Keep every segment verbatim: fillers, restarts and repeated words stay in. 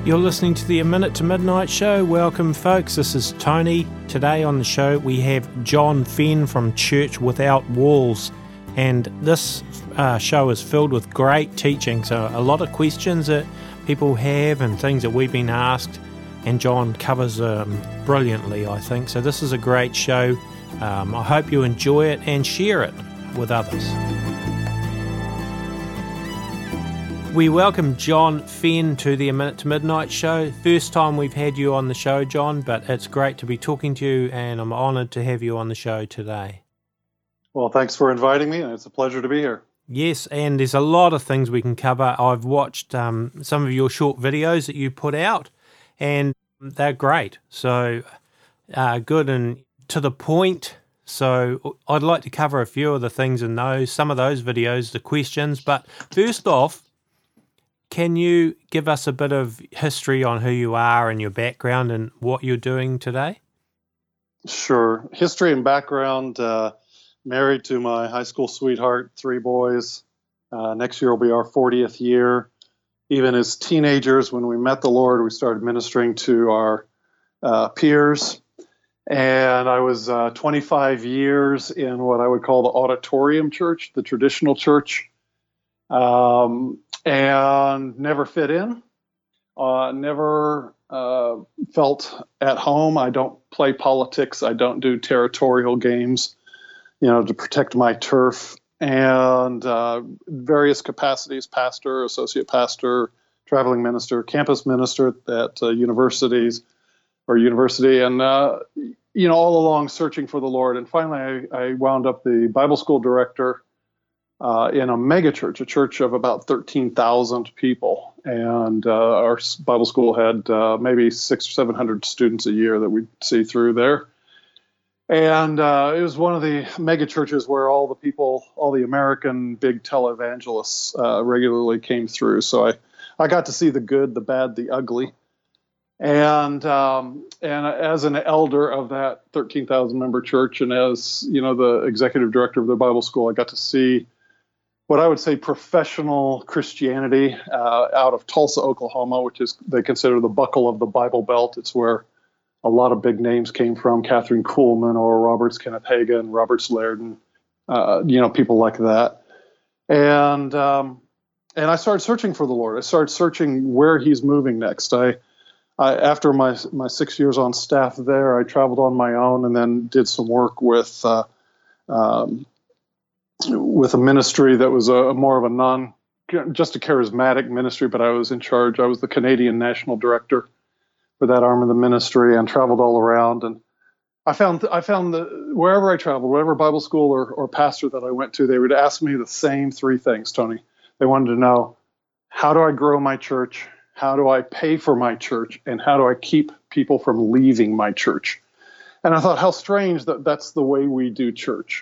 You're listening to the A Minute to Midnight show. Welcome, folks. This is Tony. Today on the show we have John Fenn from Church Without Walls. And this uh, show is filled with great teaching. So a lot of questions that people have and things that we've been asked. And John covers them brilliantly, I think. So this is a great show. Um, I hope you enjoy it and share it with others. We welcome John Fenn to the A Minute to Midnight show. First time we've had you on the show, John, but it's great to be talking to you, and I'm honoured to have you on the show today. Well, thanks for inviting me, and it's a pleasure to be here. Yes, and there's a lot of things we can cover. I've watched um, some of your short videos that you put out, and they're great. So uh, good and to the point. So I'd like to cover a few of the things in those, some of those videos, the questions. But first off, can you give us a bit of history on who you are and your background and what you're doing today? Sure. History and background, uh, married to my high school sweetheart, three boys. Uh, next year will be our fortieth year. Even as teenagers, when we met the Lord, we started ministering to our uh, peers. And I was uh, twenty-five years in what I would call the auditorium church, the traditional church. Um, and never fit in, uh, never uh, felt at home. I don't play politics. I don't do territorial games, you know, to protect my turf. And uh, various capacities, pastor, associate pastor, traveling minister, campus minister at uh, universities or university. And, uh, you know, all along searching for the Lord. And finally, I, I wound up the Bible school director Uh, in a mega church, a church of about thirteen thousand people. And uh, our Bible school had uh, maybe six or seven hundred students a year that we'd see through there. And uh, it was one of the mega churches where all the people, all the American big televangelists uh, regularly came through. So I, I got to see the good, the bad, the ugly. And um, and as an elder of that thirteen thousand member church, and as, you know, the executive director of the Bible school, I got to see what I would say professional Christianity uh, out of Tulsa, Oklahoma, which is they consider the buckle of the Bible Belt. It's where a lot of big names came from: Catherine Kuhlman, Oral Roberts, Kenneth Hagin, Robert Slayton, uh, you know, people like that. And um, and I started searching for the Lord. I started searching where He's moving next. I, I after my my six years on staff there, I traveled on my own and then did some work with. Uh, um, with a ministry that was a more of a non, just a charismatic ministry, but I was in charge. I was the Canadian national director for that arm of the ministry and traveled all around. And I found, I found that wherever I traveled, whatever Bible school or, or pastor that I went to, they would ask me the same three things, Tony. They wanted to know, how do I grow my church? How do I pay for my church? And how do I keep people from leaving my church? And I thought, how strange that that's the way we do church.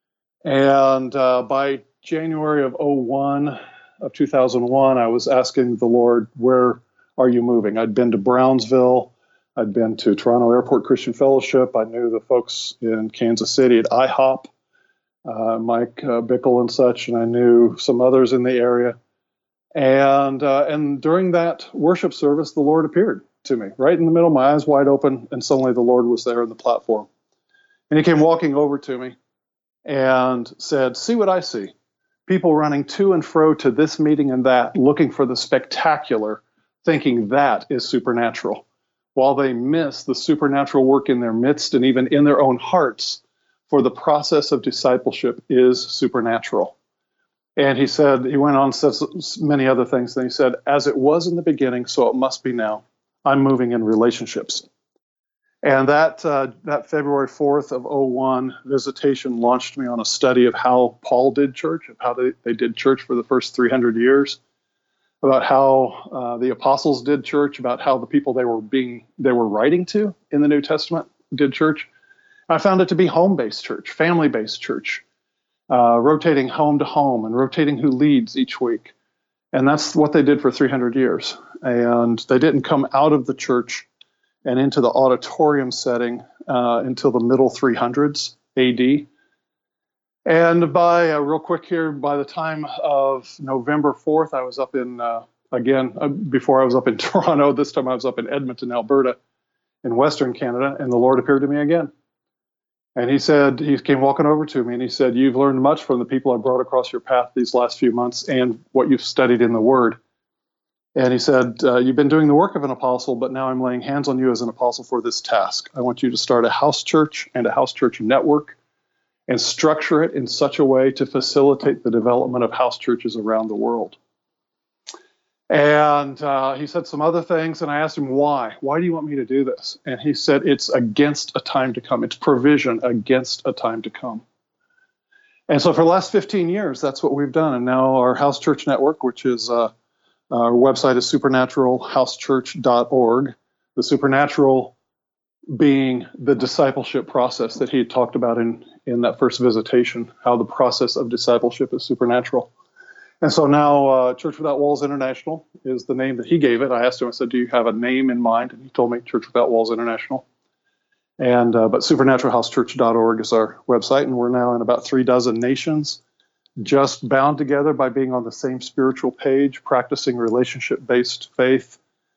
And uh, by January of oh one, of two thousand one, I was asking the Lord, where are you moving? I'd been to Brownsville. I'd been to Toronto Airport Christian Fellowship. I knew the folks in Kansas City at I hop, uh, Mike uh, Bickle and such, and I knew some others in the area. And uh, and during that worship service, the Lord appeared to me right in the middle, my eyes wide open, and suddenly the Lord was there on the platform. And He came walking over to me and said, see what I see. People running to and fro to this meeting and that, looking for the spectacular, thinking that is supernatural, while they miss the supernatural work in their midst and even in their own hearts, for the process of discipleship is supernatural. And he said, he went on and said many other things. Then he said, as it was in the beginning, so it must be now. I'm moving in relationships. And that uh, that February fourth of oh one visitation launched me on a study of how Paul did church, of how they, they did church for the first three hundred years, about how uh, the apostles did church, about how the people they were being they were writing to in the New Testament did church. I found it to be home-based church, family-based church, uh, rotating home to home and rotating who leads each week. And that's what they did for three hundred years. And they didn't come out of the church and into the auditorium setting uh, until the middle three hundreds A D. And by, uh, real quick here, by the time of November fourth, I was up in uh, again, uh, before I was up in Toronto. This time I was up in Edmonton, Alberta, in Western Canada, and the Lord appeared to me again. And he said, he came walking over to me and he said, "You've learned much from the people I brought across your path these last few months and what you've studied in the Word." And he said, uh, "You've been doing the work of an apostle, but now I'm laying hands on you as an apostle for this task. I want you to start a house church and a house church network and structure it in such a way to facilitate the development of house churches around the world." And uh, he said some other things, and I asked him, why? Why do you want me to do this? And he said, it's against a time to come. It's provision against a time to come. And so for the last fifteen years, that's what we've done. And now our house church network, which is uh, our website is supernatural house church dot org. The supernatural being the discipleship process that he had talked about in, in that first visitation, how the process of discipleship is supernatural. And so now uh, Church Without Walls International is the name that he gave it. I asked him, I said, "Do you have a name in mind?" And he told me Church Without Walls International. And uh, but supernatural house church dot org is our website, and we're now in about three dozen nations, just bound together by being on the same spiritual page, practicing relationship-based faith,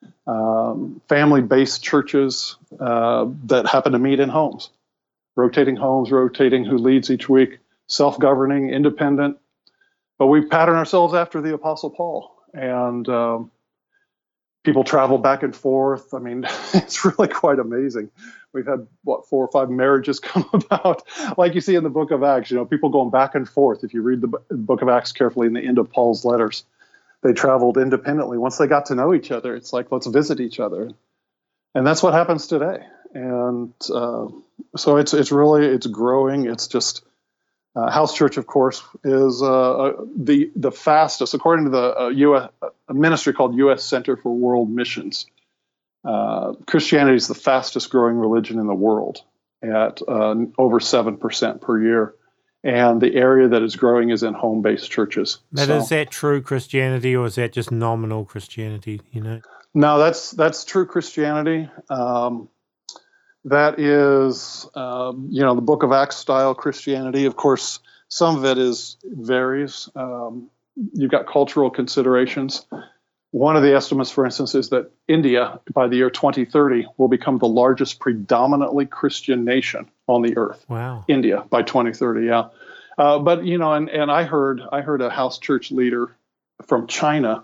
um, family-based churches uh, that happen to meet in homes, rotating homes, rotating who leads each week, self-governing, independent. But we pattern ourselves after the Apostle Paul, and um, people travel back and forth. I mean, it's really quite amazing. We've had, what, four or five marriages come about, like you see in the book of Acts, you know, people going back and forth. If you read the, the book of Acts carefully in the end of Paul's letters, they traveled independently. Once they got to know each other, it's like, let's visit each other. And that's what happens today. And uh, so it's it's really, it's growing. It's just... Uh, House Church, of course, is uh, the the fastest, according to the uh, U S a ministry called U S Center for World Missions. Uh, Christianity is the fastest growing religion in the world at uh, over seven percent per year. And the area that is growing is in home-based churches. But so, is that true Christianity, or is that just nominal Christianity, you know? No, that's, that's true Christianity. Um, That is, um, you know, the Book of Acts style Christianity. Of course, some of it is varies. Um, you've got cultural considerations. One of the estimates, for instance, is that India, by the year twenty thirty, will become the largest predominantly Christian nation on the earth. Wow. India by twenty thirty, yeah. Uh, but you know, and and I heard I heard a house church leader from China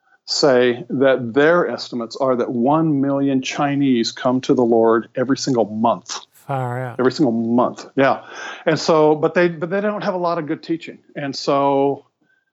say that their estimates are that one million Chinese come to the Lord every single month. Far out. Every single month, yeah. And so, but they but they don't have a lot of good teaching, and so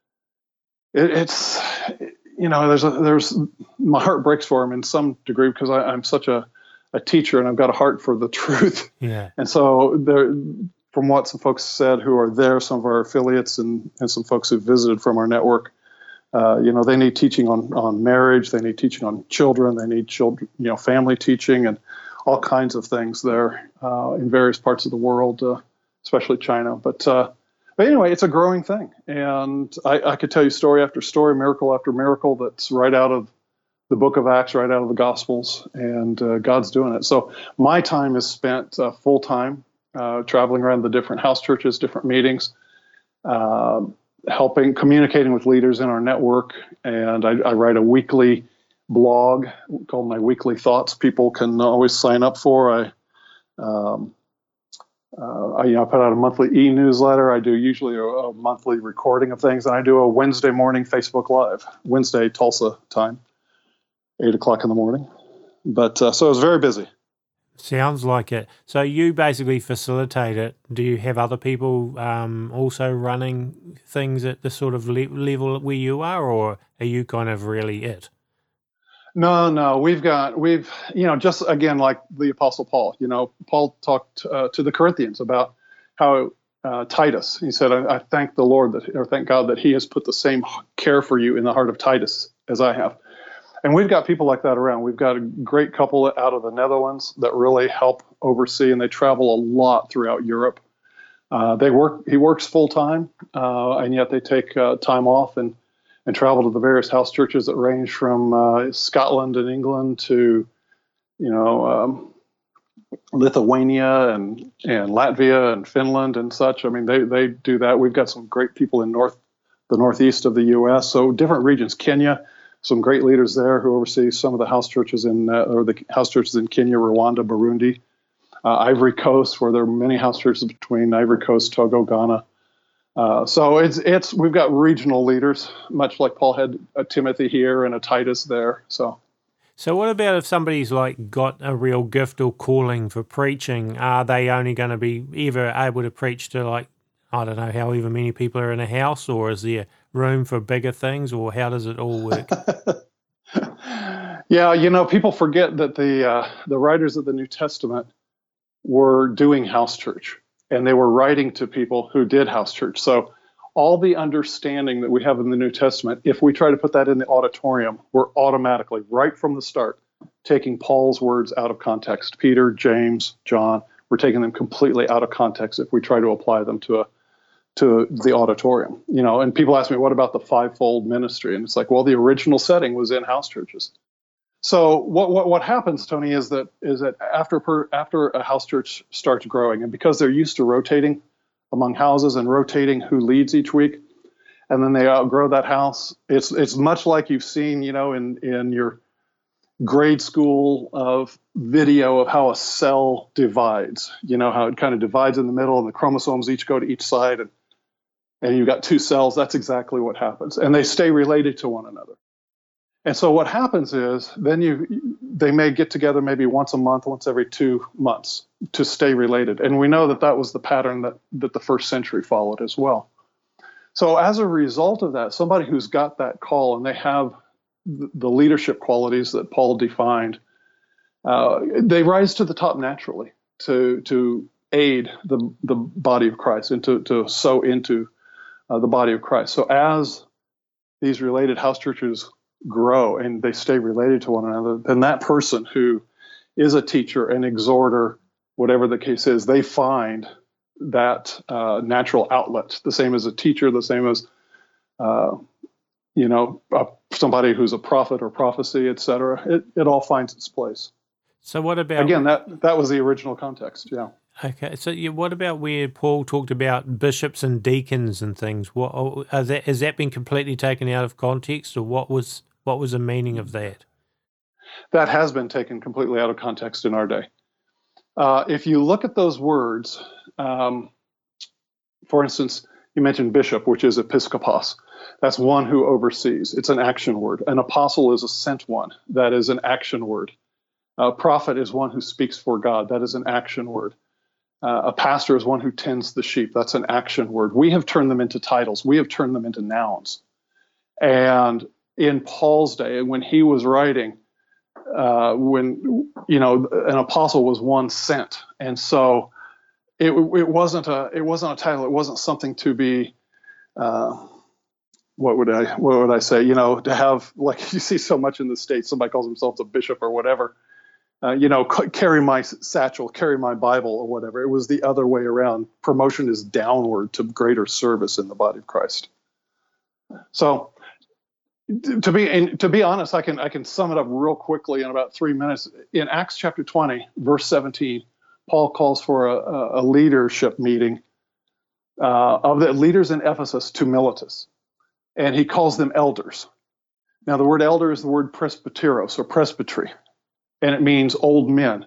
it, it's you know there's a, there's my heart breaks for them in some degree because I, I'm such a a teacher and I've got a heart for the truth. Yeah. And so there, from what some folks said who are there, some of our affiliates and and some folks who visited from our network. Uh, you know, they need teaching on, on marriage. They need teaching on children. They need children, you know, family teaching and all kinds of things there uh, in various parts of the world, uh, especially China. But uh, but anyway, it's a growing thing. And I, I could tell you story after story, miracle after miracle that's right out of the book of Acts, right out of the Gospels. And uh, God's doing it. So my time is spent uh, full time uh, traveling around the different house churches, different meetings. Uh, helping, communicating with leaders in our network. And I, I write a weekly blog called My Weekly Thoughts. People can always sign up for. I, um, uh, I, you know, I put out a monthly e-newsletter. I do usually a, a monthly recording of things. And I do a Wednesday morning Facebook Live, Wednesday Tulsa time, eight o'clock in the morning. But uh, so I was very busy. Sounds like it. So you basically facilitate it. Do you have other people um, also running things at the sort of le- level where you are, or are you kind of really it? No, no, we've got, we've, you know, just again, like the Apostle Paul, you know, Paul talked uh, to the Corinthians about how uh, Titus, he said, I, I thank the Lord that, or thank God that he has put the same care for you in the heart of Titus as I have. And we've got people like that around. We've got a great couple out of the Netherlands that really help oversee, and they travel a lot throughout Europe. Uh, they work. He works full time, uh, and yet they take uh, time off and and travel to the various house churches that range from uh, Scotland and England to, you know, um, Lithuania and and Latvia and Finland and such. I mean, they they do that. We've got some great people in north the northeast of the U S So different regions, Kenya. some great leaders there who oversee some of the house churches in, uh, or the house churches in Kenya, Rwanda, Burundi, uh, Ivory Coast, where there are many house churches between Ivory Coast, Togo, Ghana. Uh, so it's it's we've got regional leaders, much like Paul had a Timothy here and a Titus there. So, so what about if somebody's like got a real gift or calling for preaching? Are they only going to be ever able to preach to, like, I don't know, however many people are in a house, or is there room for bigger things, or how does it all work? Yeah, you know, people forget that the uh, the writers of the New Testament were doing house church, and they were writing to people who did house church. So all the understanding that we have in the New Testament, if we try to put that in the auditorium, we're automatically, right from the start, taking Paul's words out of context. Peter, James, John, we're taking them completely out of context if we try to apply them to a to the auditorium. You know, and people ask me, what about the fivefold ministry? And it's like, well, the original setting was in house churches. So what what what happens, Tony, is that is that after per, after a house church starts growing, and because they're used to rotating among houses and rotating who leads each week, and then they outgrow that house, it's it's much like you've seen, you know, in in your grade school of video of how a cell divides. You know, how it kind of divides in the middle, and the chromosomes each go to each side, and and you've got two cells. That's exactly what happens, and they stay related to one another. And so what happens is then you they may get together maybe once a month, once every two months to stay related. And we know that that was the pattern that, that the first century followed as well. So as a result of that, somebody who's got that call and they have the leadership qualities that Paul defined, uh, they rise to the top naturally to to aid the, the body of Christ and to, to sow into uh, the body of Christ. So as these related house churches grow and they stay related to one another, then that person who is a teacher, an exhorter, whatever the case is, they find that uh, natural outlet, the same as a teacher, the same as, uh, you know, uh, somebody who's a prophet or prophecy, et cetera. It, it all finds its place. So what about... Again, that, that was the original context, yeah. Okay, so yeah, what about where Paul talked about bishops and deacons and things? What are that, has that been completely taken out of context, or what was... What was the meaning of that? That has been taken completely out of context in our day. Uh, if you look at those words, um, for instance, you mentioned bishop, which is episkopos. That's one who oversees. It's an action word. An apostle is a sent one. That is an action word. A prophet is one who speaks for God. That is an action word. Uh, a pastor is one who tends the sheep. That's an action word. We have turned them into titles. We have turned them into nouns. And in Paul's day, when he was writing, uh, when, you know, an apostle was one sent. And so it, it wasn't a, it wasn't a title. It wasn't something to be, uh, what would I, what would I say? You know, to have, like you see so much in the States, somebody calls themselves a bishop or whatever, uh, you know, c- carry my satchel, carry my Bible or whatever. It was the other way around. Promotion is downward to greater service in the body of Christ. So, To be and to be honest, I can I can sum it up real quickly in about three minutes. In Acts chapter twenty, verse seventeen, Paul calls for a, a leadership meeting uh, of the leaders in Ephesus to Miletus, and he calls them elders. Now, the word elder is the word presbyteros or presbytery, and it means old men.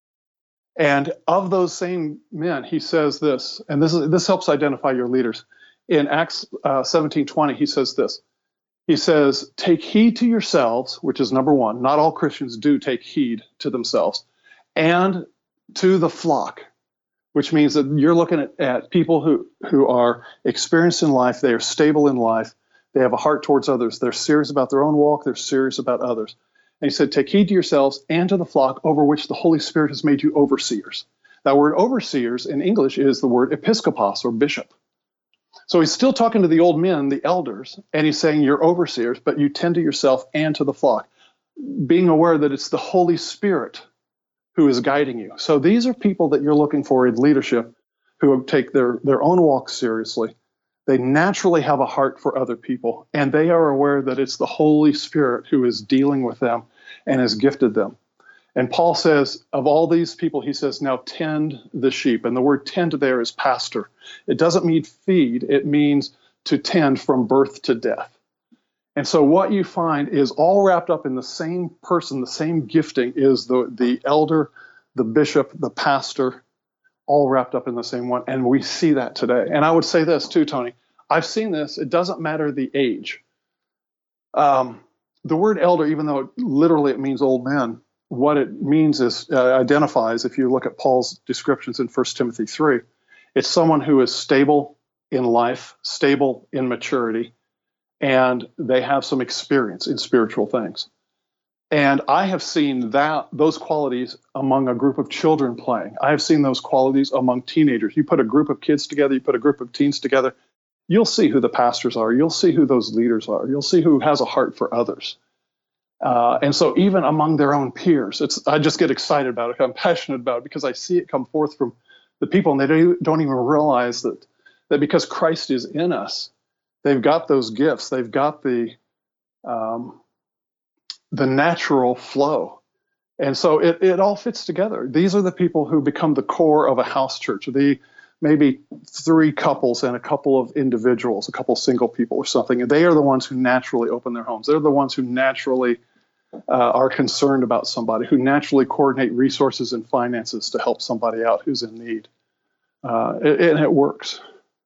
And of those same men, he says this, and this is, this helps identify your leaders. In Acts uh, seventeen twenty, he says this. He says, take heed to yourselves, which is number one. Not all Christians do take heed to themselves, and to the flock, which means that you're looking at, at people who, who are experienced in life. They are stable in life. They have a heart towards others. They're serious about their own walk. They're serious about others. And he said, take heed to yourselves and to the flock over which the Holy Spirit has made you overseers. That word overseers in English is the word episkopos or bishop. So he's still talking to the old men, the elders, and he's saying you're overseers, but you tend to yourself and to the flock, being aware that it's the Holy Spirit who is guiding you. So these are people that you're looking for in leadership who take their, their own walk seriously. They naturally have a heart for other people, and they are aware that it's the Holy Spirit who is dealing with them and has gifted them. And Paul says, of all these people, he says, now tend the sheep. And the word tend there is pastor. It doesn't mean feed. It means to tend from birth to death. And so what you find is all wrapped up in the same person, the same gifting is the, the elder, the bishop, the pastor, all wrapped up in the same one. And we see that today. And I would say this too, Tony. I've seen this. It doesn't matter the age. Um, the word elder, even though it, literally it means old man, what it means is uh, identifies, if you look at Paul's descriptions in First Timothy three, it's someone who is stable in life, stable in maturity, and they have some experience in spiritual things. And I have seen that those qualities among a group of children playing. I have seen those qualities among teenagers. You put a group of kids together, you put a group of teens together, you'll see who the pastors are. You'll see who those leaders are. You'll see who has a heart for others. Uh, and so even among their own peers, it's I just get excited about it. I'm passionate about it because I see it come forth from the people, and they don't, don't even realize that, that because Christ is in us, they've got those gifts. They've got the um, the natural flow. And so it, it all fits together. These are the people who become the core of a house church. The maybe three couples and a couple of individuals, a couple single people or something. And they are the ones who naturally open their homes. They're the ones who naturally uh, are concerned about somebody, who naturally coordinate resources and finances to help somebody out who's in need. Uh, it, and it works.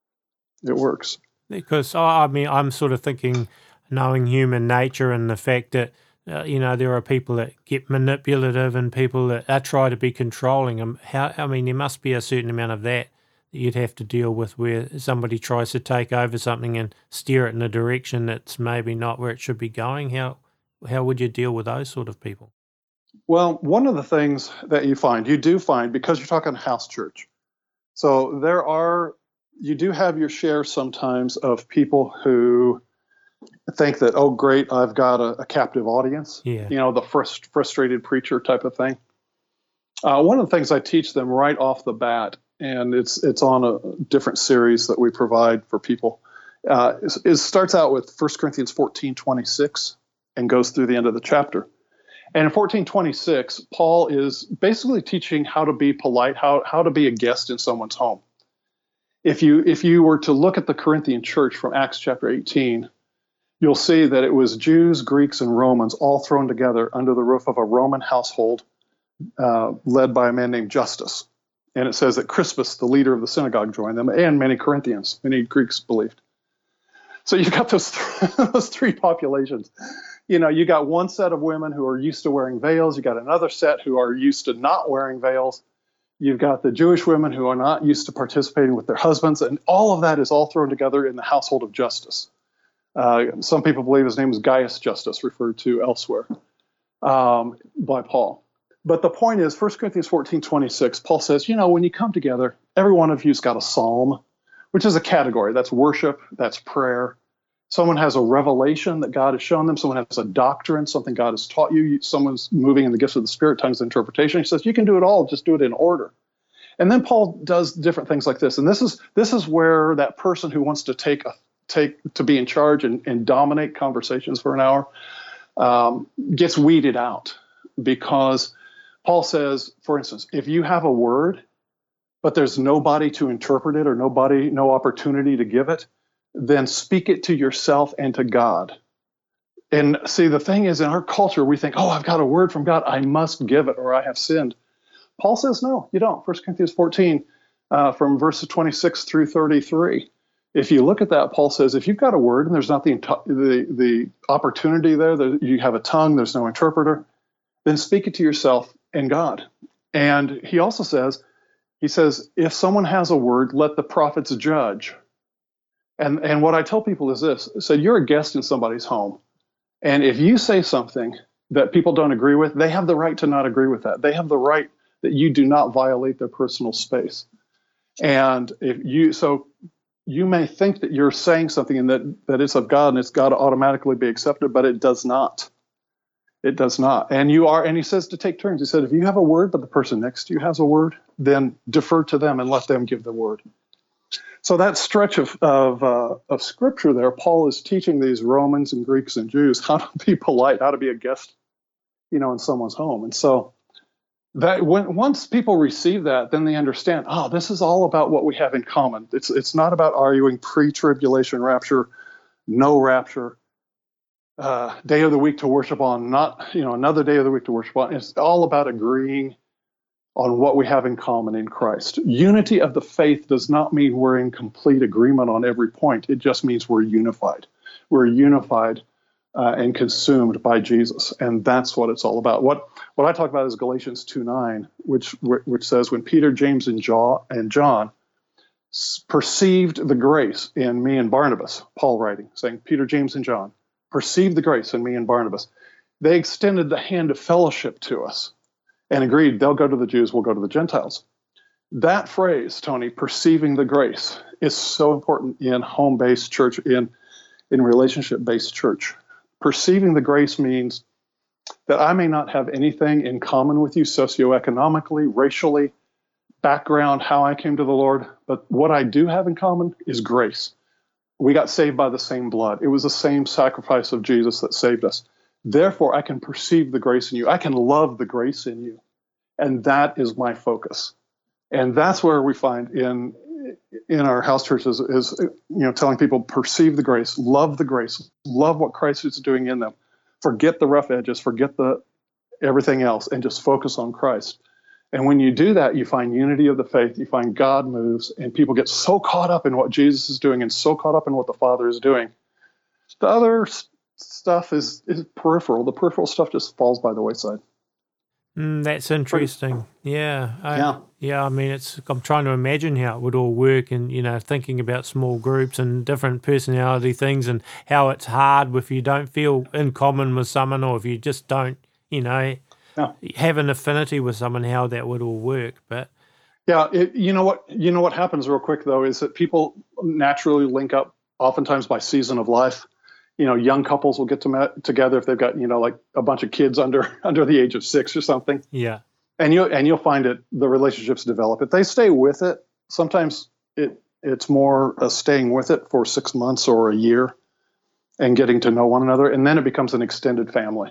It works. Because, I mean, I'm sort of thinking, knowing human nature and the fact that, uh, you know, there are people that get manipulative and people that uh, try to be controlling. Um, how, I mean, there must be a certain amount of that that you'd have to deal with where somebody tries to take over something and steer it in a direction that's maybe not where it should be going. How how would you deal with those sort of people? Well, one of the things that you find, you do find, because you're talking house church, so there are, you do have your share sometimes of people who think that, oh, great, I've got a, a captive audience, yeah. you know, the frust- frustrated preacher type of thing. Uh, one of the things I teach them right off the bat, and it's it's on a different series that we provide for people, uh, is, is starts out with First Corinthians fourteen twenty-six and goes through the end of the chapter. And in fourteen twenty-six, Paul is basically teaching how to be polite, how how to be a guest in someone's home. If you if you were to look at the Corinthian church from Acts chapter eighteen, you'll see that it was Jews, Greeks, and Romans all thrown together under the roof of a Roman household uh, led by a man named Justus. And it says that Crispus, the leader of the synagogue, joined them, and many Corinthians, many Greeks believed. So you've got those, th- those three populations. You know, you got one set of women who are used to wearing veils. You got another set who are used to not wearing veils. You've got the Jewish women who are not used to participating with their husbands. And all of that is all thrown together in the household of Justus. Uh, some people believe his name is Gaius Justus, referred to elsewhere um, by Paul. But the point is, First Corinthians fourteen twenty-six, Paul says, you know, when you come together, every one of you's got a psalm, which is a category. That's worship, that's prayer. Someone has a revelation that God has shown them. Someone has a doctrine, something God has taught you. Someone's moving in the gifts of the Spirit, tongues, interpretation. He says, you can do it all, just do it in order. And then Paul does different things like this. And this is this is where that person who wants to take a take to be in charge and, and dominate conversations for an hour um, gets weeded out, because Paul says, for instance, if you have a word, but there's nobody to interpret it or nobody, no opportunity to give it, then speak it to yourself and to God. And see, the thing is, in our culture, we think, oh, I've got a word from God, I must give it or I have sinned. Paul says, no, you don't. First Corinthians fourteen, uh, from verses twenty-six through thirty-three. If you look at that, Paul says, if you've got a word and there's not the, the, the opportunity there, that you have a tongue, there's no interpreter, then speak it to yourself and God. And he also says, he says, if someone has a word, let the prophets judge. And and what I tell people is this: so you're a guest in somebody's home, and if you say something that people don't agree with, they have the right to not agree with that. They have the right that you do not violate their personal space. And if you so you may think that you're saying something and that that it's of God and it's got to automatically be accepted, but it does not. It does not. And you are, and he says to take turns. He said, if you have a word, but the person next to you has a word, then defer to them and let them give the word. So that stretch of of, uh, of scripture there, Paul is teaching these Romans and Greeks and Jews how to be polite, how to be a guest, you know, in someone's home. And so that when once people receive that, then they understand, oh, this is all about what we have in common. It's it's not about arguing pre-tribulation rapture, no rapture. uh, day of the week to worship on, not, you know, another day of the week to worship on. It's all about agreeing on what we have in common in Christ. Unity of the faith does not mean we're in complete agreement on every point. It just means we're unified. We're unified uh, and consumed by Jesus, and that's what it's all about. What what I talk about is Galatians two nine, which which says, when Peter, James, and John, and John perceived the grace in me and Barnabas, Paul writing, saying, Peter, James, and John perceived the grace in me and Barnabas. They extended the hand of fellowship to us and agreed they'll go to the Jews, we'll go to the Gentiles. That phrase, Tony, perceiving the grace, is so important in home-based church, in, in relationship-based church. Perceiving the grace means that I may not have anything in common with you socioeconomically, racially, background, how I came to the Lord, but what I do have in common is grace. We got saved by the same blood. It was the same sacrifice of Jesus that saved us. Therefore, I can perceive the grace in you. I can love the grace in you. And that is my focus. And that's where we find in in our house churches is, you know, telling people, perceive the grace, love the grace, love what Christ is doing in them. Forget the rough edges, forget the everything else, and just focus on Christ. And when you do that, you find unity of the faith, you find God moves, and people get so caught up in what Jesus is doing and so caught up in what the Father is doing. The other stuff is, is peripheral. The peripheral stuff just falls by the wayside. Mm, that's interesting. Yeah. I, yeah. Yeah, I mean, it's. I'm trying to imagine how it would all work, and, you know, thinking about small groups and different personality things, and how it's hard if you don't feel in common with someone, or if you just don't, you know, yeah. have an affinity with someone, how that would all work. But yeah, it, you know what, you know what happens real quick though is that people naturally link up, oftentimes by season of life. You know, young couples will get to met, together if they've got, you know, like a bunch of kids under under the age of six or something. Yeah, and you and you'll find it. The relationships develop. If they stay with it, sometimes it it's more uh, staying with it for six months or a year, and getting to know one another, and then it becomes an extended family.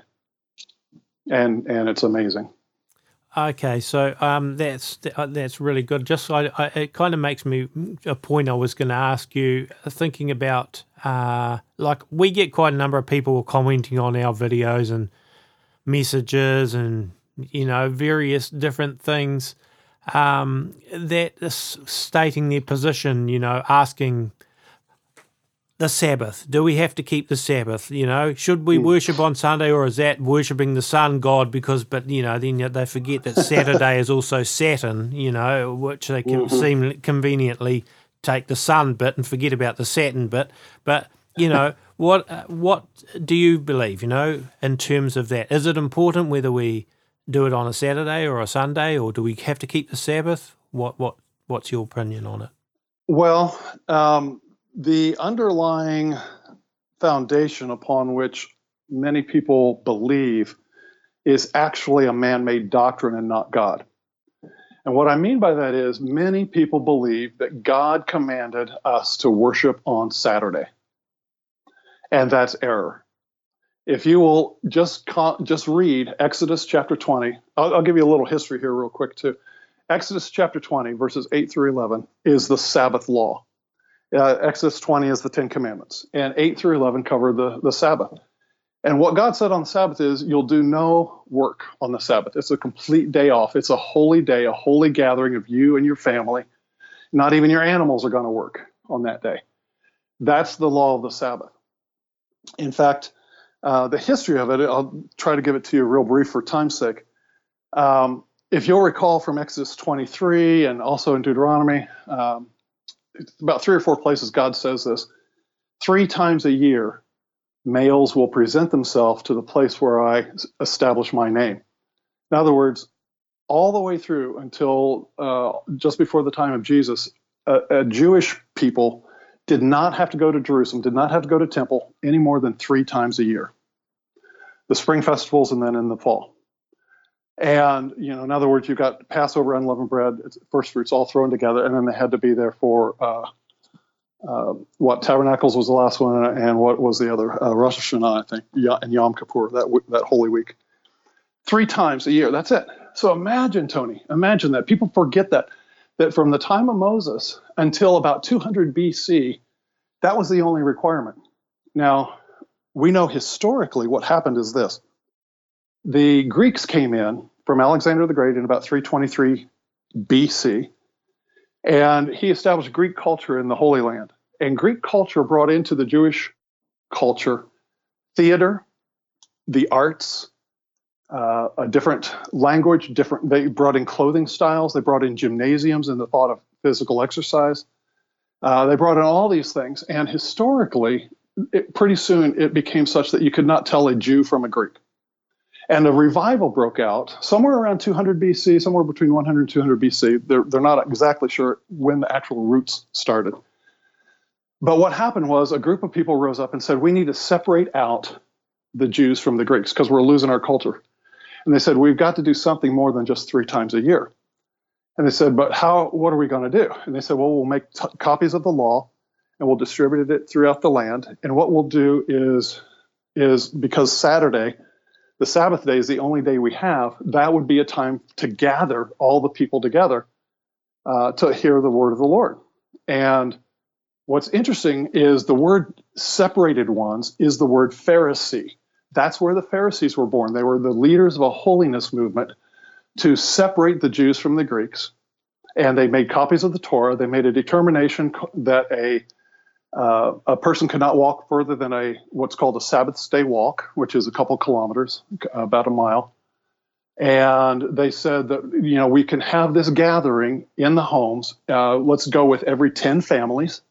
And and it's amazing. Okay, so um, that's that's really good. Just I, I, it kind of makes me a point I was going to ask you. Thinking about uh, like we get quite a number of people commenting on our videos and messages, and you know various different things um, that is stating their position. You know, asking. The Sabbath. Do we have to keep the Sabbath? You know, should we worship on Sunday, or is that worshiping the sun god? Because, but you know, then they forget that Saturday is also Saturn. You know, which they can mm-hmm. seem conveniently take the sun bit and forget about the Saturn bit. But you know, what what do you believe? You know, in terms of that, is it important whether we do it on a Saturday or a Sunday, or do we have to keep the Sabbath? What what what's your opinion on it? Well. Um, The underlying foundation upon which many people believe is actually a man-made doctrine and not God. And what I mean by that is many people believe that God commanded us to worship on Saturday. And that's error. If you will just just read Exodus chapter twenty, I'll, I'll give you a little history here real quick too. Exodus chapter twenty, verses eight through eleven, is the Sabbath law. Uh, Exodus twenty is the Ten Commandments, and eight through eleven cover the, the Sabbath. And what God said on the Sabbath is you'll do no work on the Sabbath. It's a complete day off. It's a holy day, a holy gathering of you and your family. Not even your animals are going to work on that day. That's the law of the Sabbath. In fact, uh, the history of it, I'll try to give it to you real brief for time's sake. Um, if you'll recall from Exodus twenty-three and also in Deuteronomy, um, about three or four places God says this. Three times a year, males will present themselves to the place where I establish my name. In other words, all the way through until uh, just before the time of Jesus, a, a Jewish people did not have to go to Jerusalem, did not have to go to temple any more than three times a year. The spring festivals and then in the fall. And, you know, in other words, you've got Passover, unleavened bread, first fruits all thrown together, and then they had to be there for uh, uh, what Tabernacles was the last one, and what was the other? Uh, Rosh Hashanah, I think, and Yom Kippur, that that holy week. Three times a year, that's it. So imagine, Tony, imagine that. People forget that, that from the time of Moses until about two hundred B C, that was the only requirement. Now, we know historically what happened is this. The Greeks came in from Alexander the Great in about three twenty-three B C, and he established Greek culture in the Holy Land. And Greek culture brought into the Jewish culture theater, the arts, uh, a different language, different. They brought in clothing styles. They brought in gymnasiums and the thought of physical exercise. Uh, they brought in all these things. And historically, it, pretty soon it became such that you could not tell a Jew from a Greek. And a revival broke out somewhere around two hundred B C, somewhere between one hundred and two hundred B C. They're, they're not exactly sure when the actual roots started. But what happened was a group of people rose up and said, we need to separate out the Jews from the Greeks because we're losing our culture. And they said, we've got to do something more than just three times a year. And they said, but how? What are we going to do? And they said, well, we'll make t- copies of the law and we'll distribute it throughout the land. And what we'll do is, is because Saturday, the Sabbath day is the only day we have, that would be a time to gather all the people together uh, to hear the word of the Lord. And what's interesting is the word separated ones is the word Pharisee. That's where the Pharisees were born. They were the leaders of a holiness movement to separate the Jews from the Greeks. And they made copies of the Torah. They made a determination that a Uh, a person could not walk further than a what's called a Sabbath day walk, which is a couple kilometers, about a mile. And they said that, you know, we can have this gathering in the homes. Uh, let's go with every ten families.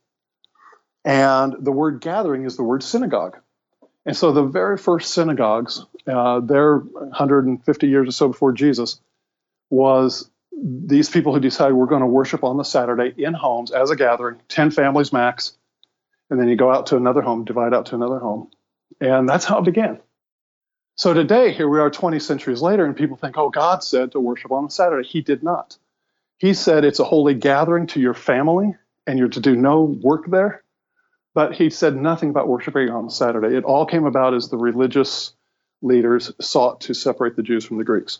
And the word gathering is the word synagogue. And so the very first synagogues, uh, they're one hundred fifty years or so before Jesus, was these people who decided we're going to worship on the Saturday in homes as a gathering, ten families max. And then you go out to another home, divide out to another home. And that's how it began. So today, here we are twenty centuries later, and people think, oh, God said to worship on a Saturday. He did not. He said it's a holy gathering to your family, and you're to do no work there. But he said nothing about worshiping on a Saturday. It all came about as the religious leaders sought to separate the Jews from the Greeks.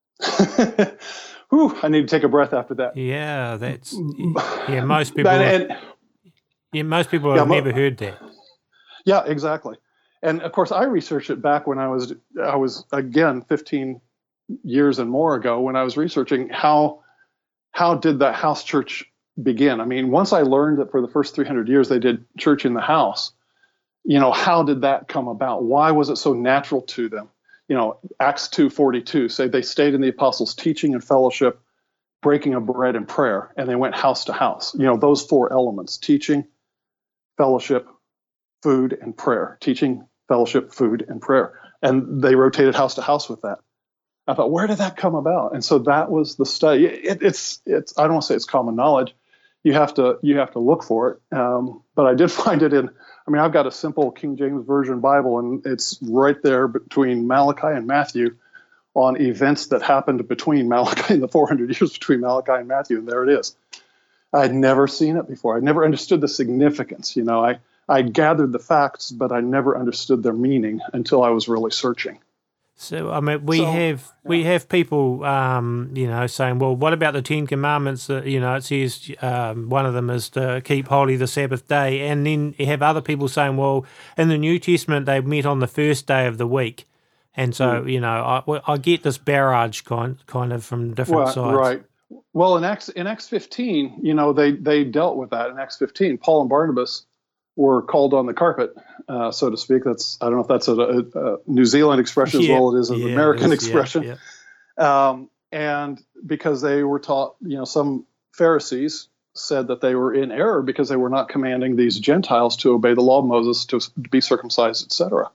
Whew, I need to take a breath after that. Yeah, that's yeah. Most people, and, have, and, yeah, most people have yeah, never heard that. Yeah, exactly. And of course, I researched it back when I was, I was again fifteen years and more ago when I was researching how, how did the house church begin? I mean, once I learned that for the first three hundred years they did church in the house, you know, how did that come about? Why was it so natural to them? You know, Acts two forty-two say they stayed in the apostles' teaching and fellowship, breaking of bread and prayer, and they went house to house. You know, those four elements: teaching, fellowship, food, and prayer. Teaching, fellowship, food, and prayer. And they rotated house to house with that. I thought, where did that come about? And so that was the study. It, it's, it's. I don't want to say it's common knowledge. You have to, you have to look for it. Um, but I did find it in. I mean, I've got a simple King James Version Bible, and it's right there between Malachi and Matthew on events that happened between Malachi and the four hundred years between Malachi and Matthew, and there it is. I'd never seen it before. I never understood the significance. You know, I, I gathered the facts, but I never understood their meaning until I was really searching. So, I mean, we so, have yeah. we have people, um, you know, saying, well, what about the Ten Commandments? That, you know, it says um, one of them is to keep holy the Sabbath day. And then you have other people saying, well, in the New Testament, they met on the first day of the week. And so, mm. you know, I, I get this barrage kind, kind of from different well, sides. Right. Well, in Acts, in Acts fifteen, you know, they, they dealt with that. In Acts fifteen, Paul and Barnabas were called on the carpet, uh, so to speak. That's I don't know if that's a, a, a New Zealand expression yeah, as well as an yeah, American is, expression. Yeah, yeah. Um, and because they were taught, you know, some Pharisees said that they were in error because they were not commanding these Gentiles to obey the law of Moses, to be circumcised, et cetera.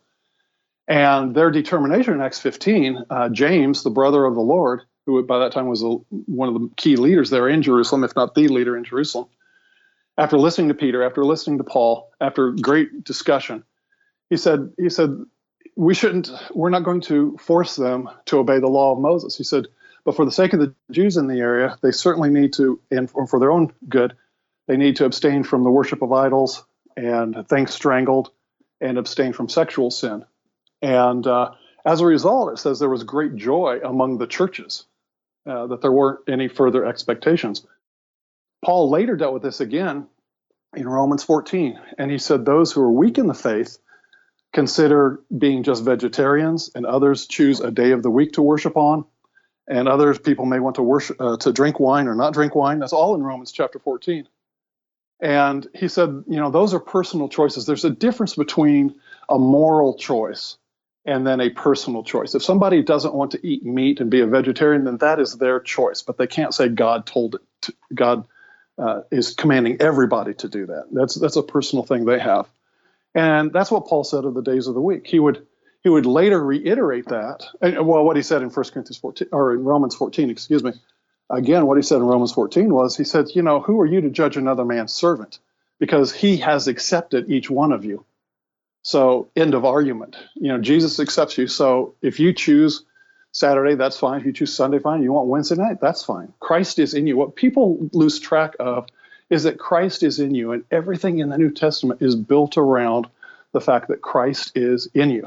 And their determination in Acts fifteen, uh, James, the brother of the Lord, who by that time was a, one of the key leaders there in Jerusalem, if not the leader in Jerusalem, after listening to Peter, after listening to Paul, after great discussion, he said, he said, we shouldn't, we're not going to force them to obey the law of Moses. He said, but for the sake of the Jews in the area, they certainly need to, and for their own good, they need to abstain from the worship of idols and things strangled and abstain from sexual sin. And uh, as a result, it says there was great joy among the churches, uh, that there weren't any further expectations. Paul later dealt with this again in Romans fourteen, and he said those who are weak in the faith consider being just vegetarians, and others choose a day of the week to worship on, and others people may want to worship uh, to drink wine or not drink wine. That's all in Romans chapter fourteen. And he said, you know, those are personal choices. There's a difference between a moral choice and then a personal choice. If somebody doesn't want to eat meat and be a vegetarian, then that is their choice. But they can't say God told it. To, God uh, is commanding everybody to do that. That's that's a personal thing they have. And that's what Paul said of the days of the week. He would he would later reiterate that. Well, what he said in First Corinthians fourteen, or in Romans fourteen, excuse me. Again, what he said in Romans fourteen was, he said, you know, who are you to judge another man's servant? Because he has accepted each one of you. So, end of argument. You know, Jesus accepts you. So, if you choose Saturday, that's fine. If you choose Sunday, fine. You want Wednesday night, that's fine. Christ is in you. What people lose track of is that Christ is in you, and everything in the New Testament is built around the fact that Christ is in you.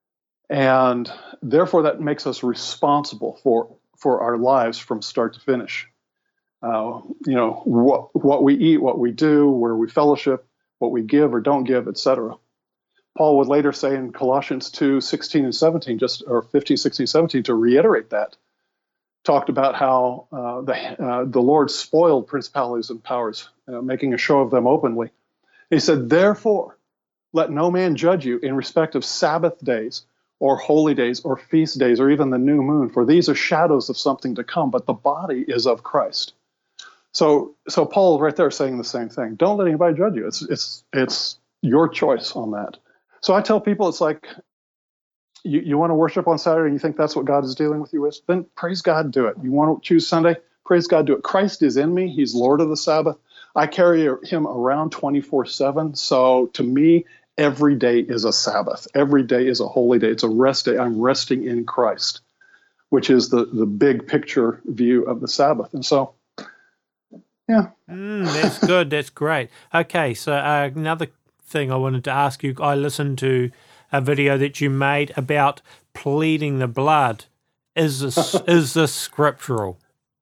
And therefore, that makes us responsible for for our lives from start to finish. Uh, you know, what what we eat, what we do, where we fellowship, what we give or don't give, et cetera. Paul would later say in Colossians two, sixteen and seventeen, just or fifteen, sixteen, seventeen, to reiterate that, talked about how uh, the uh, the Lord spoiled principalities and powers, uh, making a show of them openly. He said, therefore, let no man judge you in respect of Sabbath days, or holy days, or feast days, or even the new moon, for these are shadows of something to come, but the body is of Christ. So, so Paul right there is saying the same thing. Don't let anybody judge you. It's it's it's your choice on that. So I tell people, it's like, you, you want to worship on Saturday and you think that's what God is dealing with you with, then praise God, do it. You want to choose Sunday, praise God, do it. Christ is in me. He's Lord of the Sabbath. I carry him around twenty-four seven. So to me, every day is a Sabbath. Every day is a holy day. It's a rest day. I'm resting in Christ, which is the, the big picture view of the Sabbath. And so, yeah. Mm, that's good. That's great. Okay, so uh, another thing I wanted to ask you, I listened to a video that you made about pleading the blood. Is this, is this scriptural?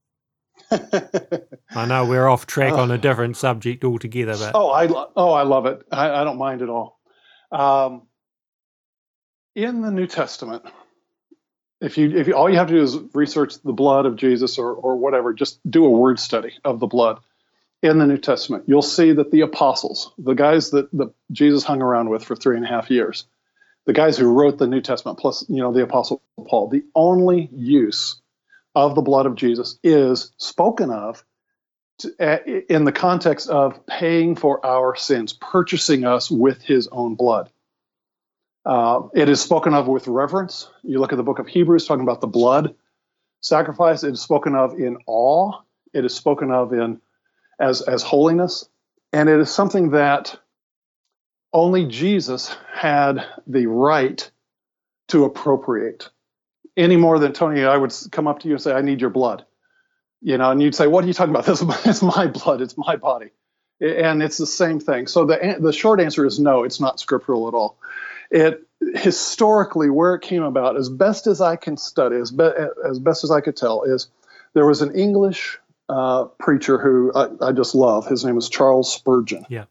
I know we're off track on a different subject altogether, but oh, I oh I love it. I, I don't mind at all. Um, in the New Testament, if you if you, all you have to do is research the blood of Jesus or or whatever, just do a word study of the blood in the New Testament, you'll see that the apostles, the guys that, that Jesus hung around with for three and a half years, the guys who wrote the New Testament, plus you know the Apostle Paul, the only use of the blood of Jesus is spoken of to, uh, in the context of paying for our sins, purchasing us with his own blood. Uh, it is spoken of with reverence. You look at the book of Hebrews talking about the blood sacrifice. It is spoken of in awe. It is spoken of in as, as holiness. And it is something that only Jesus had the right to appropriate. Any more than Tony, I would come up to you and say, I need your blood. You know, and you'd say, what are you talking about? This is my blood. It's my body. And it's the same thing. So the the short answer is no, it's not scriptural at all. It historically, where it came about, as best as I can study, as, be, as best as I could tell, is there was an English uh, preacher who I, I just love. His name is Charles Spurgeon. Yeah.